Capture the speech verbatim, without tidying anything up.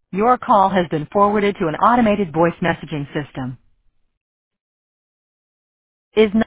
Your call has been forwarded to an automated voice messaging system. Is